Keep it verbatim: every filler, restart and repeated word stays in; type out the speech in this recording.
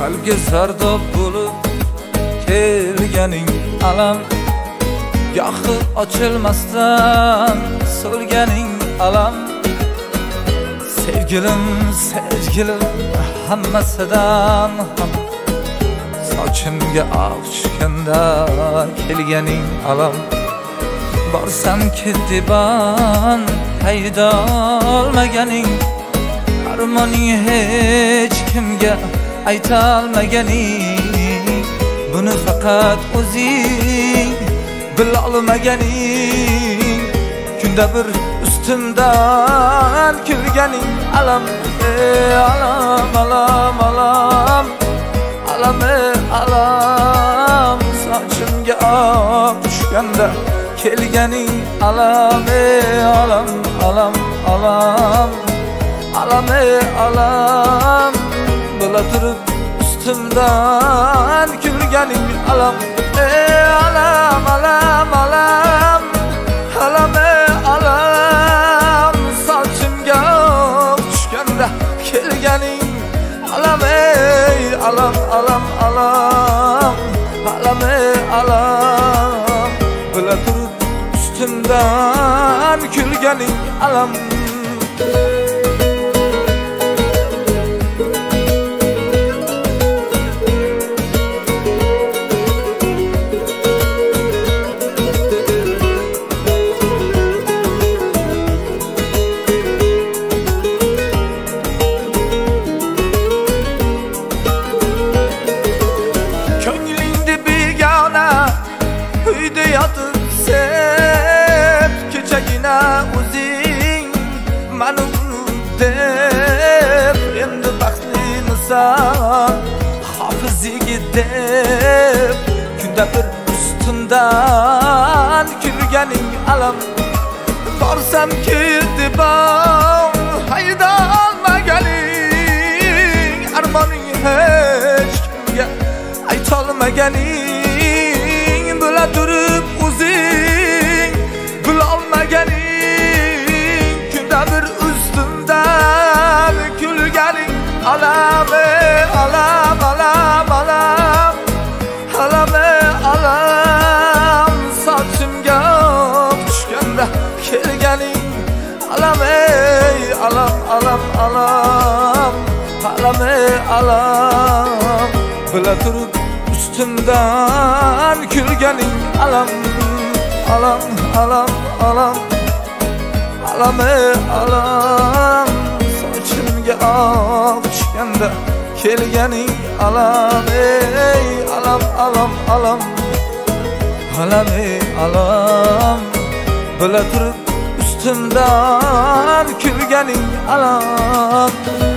qalbga zardob bo'lib kelganing alam, gohi ochilmasdan so'lganing alam. Sevgilim, sevgilim, hammasidan ham sochimga oq tushganda kelganing alam. Borsam ketiban hayda olmaganing, armoning hech kimga aytolmaganing, buni faqat o'zing bilolmaganing. Kunda bir ustimdan kulganing alam, ey alam, alam, alam, alam, ey alam. Sochimga oq tushganda kelganing alam, ey alam, alam, alam, alam, ey alam. Bo'la turib ustimdan kulganing alam, ey alam, alam, alam, alam, ey alam. Sochimga oq tushganda kelganing alam, ey alam, alam, alam, alam, ey alam. Bo'la turib ustimdan kulganing alam. Ko'nglingda begona uyda yotib sen, kechagina o'zing mani unut deb, endi baxtlimisan hofiz yigit deb, kunda bir ustimdan kulganing alam. Borsam ketiban hayda olmaganing, armoning hech kimga aytolmaganing, bo'la turib o'zing bilolmaganing. Kunda bir ustimdan kulganing alam, ey alam, alam, alam, alam, ey alam. Sochimga oq tushganda kelganing alam, ey alam, alam, alam, alam, ey alam. Bo'la turib ustimdan kulganing alam, alam, alam, alam, alam, ey alam. Sochimga oq tushganda kelganing alam, ey alam, alam, alam, alam, ey alam. Bo'la turib ustimdan kulganing alam.